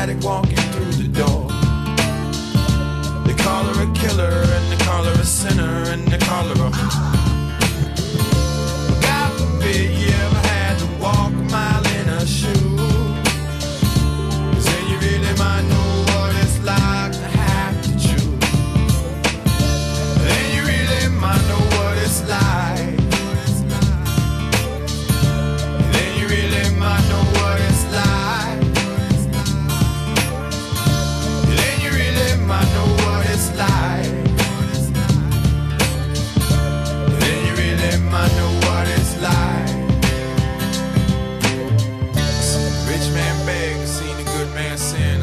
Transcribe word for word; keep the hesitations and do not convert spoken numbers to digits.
addict walking through the door. They call her a killer, and they call her a sinner, and they call her a God forbid you ever had to walk a mile in her shoes, 'cause then you really might know what it's like to have to choose. Then you really might know what it's like. Then you really might know what it's like. Then you really might know what it's like. Then you really might know what it's like. Rich man beg, seen a good man sin.